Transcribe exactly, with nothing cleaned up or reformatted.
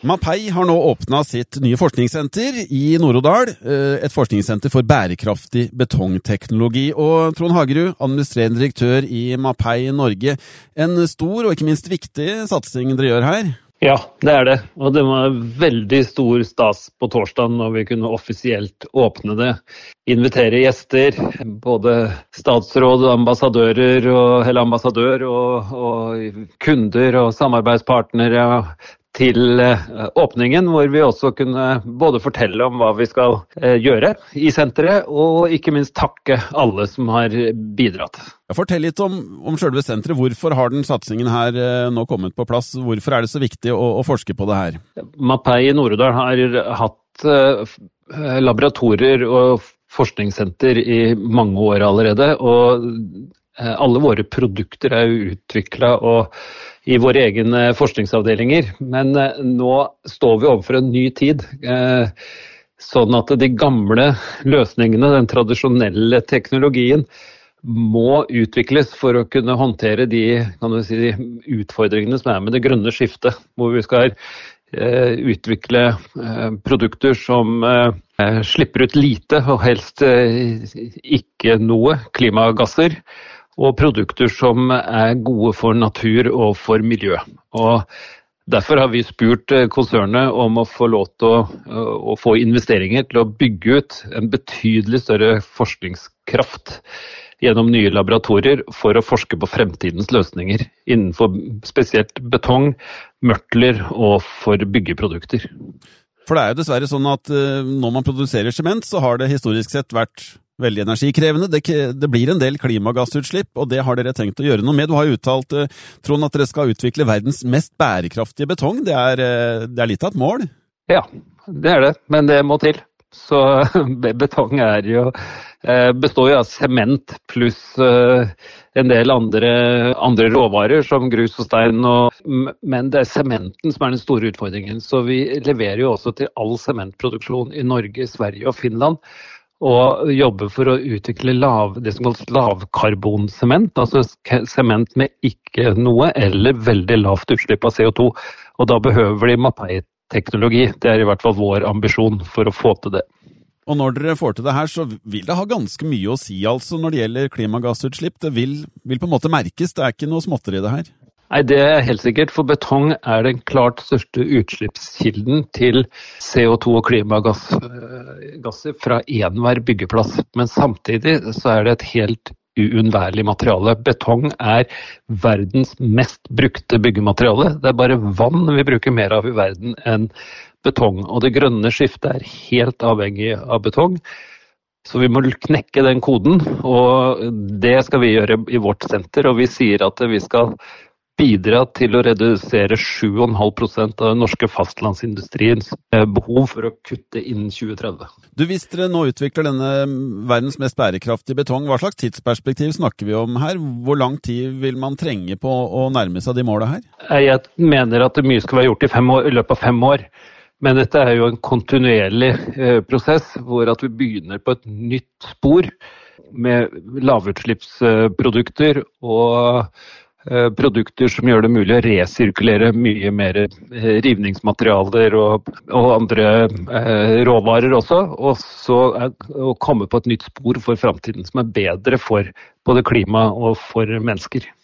Mapei har nå åpnet sitt nye forskningssenter i Nord-Odal, et forskningssenter for bærekraftig betongteknologi. Og Trond Hagerud, administrerende direktør i Mapei Norge, en stor og ikke minst viktig satsing dere gjør her? Ja, det er det. Og det var veldig stor stas på torsdag når vi kunne offisielt åpne det. Invitere gjester, både statsråd, ambassadører og, eller ambassadør og, og kunder og samarbeidspartnere til åpningen, hvor vi også kunne både fortelle om hva vi skal gjøre i senteret, og ikke minst takke alle som har bidratt. Fortell litt om, om selve senteret. Hvorfor har den satsingen her nå kommet på plass? Hvorfor er det så viktig å, å forske på det her? Mapei i Nord-Odal har hatt laboratorier og forskningssenter i mange år allerede, og alle våre produkter er utviklet og i våre egne forskningsavdelinger, men nå står vi overfor en ny tid, sånn at de gamle løsningene, den tradisjonelle teknologien, må utvikles for å kunne håndtere de, kan du si, utfordringene som er med det grønne skiftet, hvor vi skal utvikle produkter som slipper ut lite og helst ikke noe klimagasser, og produkter som er gode for natur og for miljø. Og derfor har vi spurt konsernet om å få lov til å, å få investeringer til å bygge ut en betydelig større forskningskraft gjennom nye laboratorier for å forske på fremtidens løsninger innenfor spesielt betong, mørtler og for byggeprodukter. For det er jo dessverre sånn at når man produserer sement, så har det historisk sett vært veldig energikrevende. Det, det blir en del klimagassutslipp, og det har dere tenkt å gjøre noe med. Du har jo uttalt, Trond, at dere skal utvikle verdens mest bærekraftige betong. Det er, det er litt av et mål? Ja, det er det, men det må til. Så betong er jo, består jo av sement pluss en del andre, andre råvarer som grus og stein, og, men det er sementen som er den store utfordringen. Så vi leverer jo også til all sementproduksjon i Norge, Sverige og Finland, og jobber for å utvikle lav, det som kalles lavkarbonsement, altså sement med ikke noe eller veldig lavt utslipp av C O to. Og da behøver de Mapei-teknologi. Det er i hvert fall vår ambisjon for å få til det. Og når dere får til det her, så vil det ha ganske mye å si altså når det gjelder klimagassutslipp. Det vil, vil på en måte merkes, det er ikke noe småtter i det her. Nei, det er helt sikkert, for betong er den klart største utslippskilden til C O to og klimagasser fra enhver byggeplass. Men samtidig så er det et helt uunnværlig materiale. Betong er verdens mest brukte byggemateriale. Det er bare vann vi bruker mer av i verden enn betong. Og det grønne skiftet er helt avhengig av betong. Så vi må knekke den koden, og det skal vi gjøre i vårt senter. Og vi sier at vi skal bidra til å redusere sju komma fem prosent av den norske fastlandsindustriens behov for å kutte innen tjue tretti. Du, hvis dere nå utvikler denne verdens mest bærekraftige betong, hva slags tidsperspektiv snakker vi om her? Hvor lang tid vil man trenge på å nærme seg de målene her? Jeg mener at det mye skal være gjort i, fem år, i løpet av fem år. Men dette er jo en kontinuerlig prosess, hvor at vi begynner på et nytt spor med lavutslippsprodukter og produkter som gjør det mulig å resirkulere mye mer rivningsmaterialer og, og andre eh, råvarer også, og så er, å komme på et nytt spor for fremtiden som er bedre for både klima og for mennesker.